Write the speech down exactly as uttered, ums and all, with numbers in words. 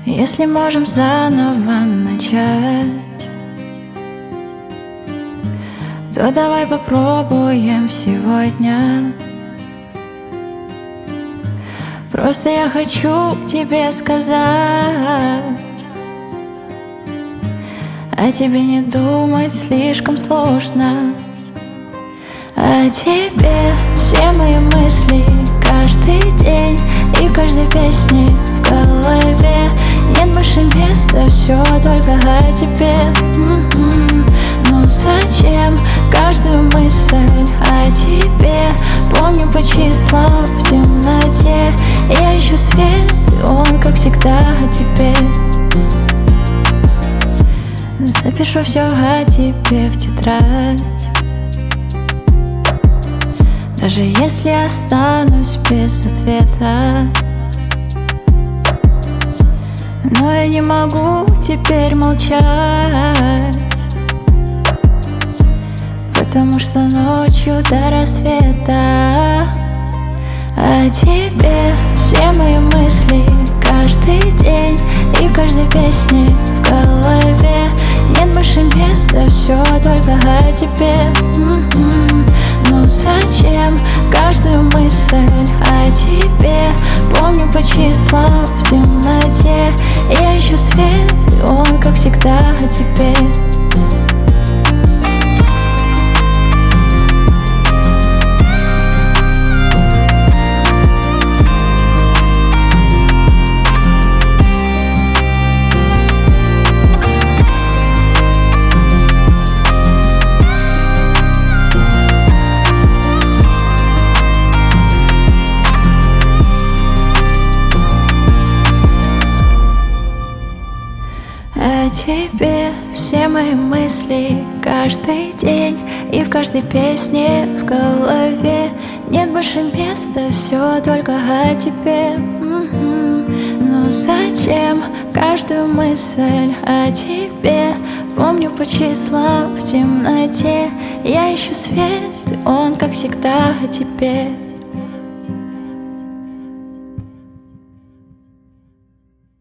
Если можем заново начать, то давай попробуем сегодня. Просто я хочу тебе сказать, о тебе не думать слишком сложно. О тебе все мои мысли каждый день и в каждой песне в голове. Нет больше места, все только о тебе. М-м-м. Но зачем каждую мысль о тебе? Помню по числам в темноте. Я ищу свет, и он, как всегда, о тебе. Запишу все о тебе в тетрадь, даже если останусь без ответа. Но я не могу теперь молчать, потому что ночью до рассвета о тебе все мои мысли каждый день и в каждой песне в голове. Нет больше места, все только о тебе. М-м-м. Но зачем каждую мысль о тебе? Помню по числам в темноте. Я ищу свет, и он, как всегда, о тебе. О тебе все мои мысли каждый день и в каждой песне в голове. Нет больше места, все только о тебе. М-м-м. Но зачем каждую мысль о тебе? Помню по числам в темноте. Я ищу свет, он, как всегда, о тебе.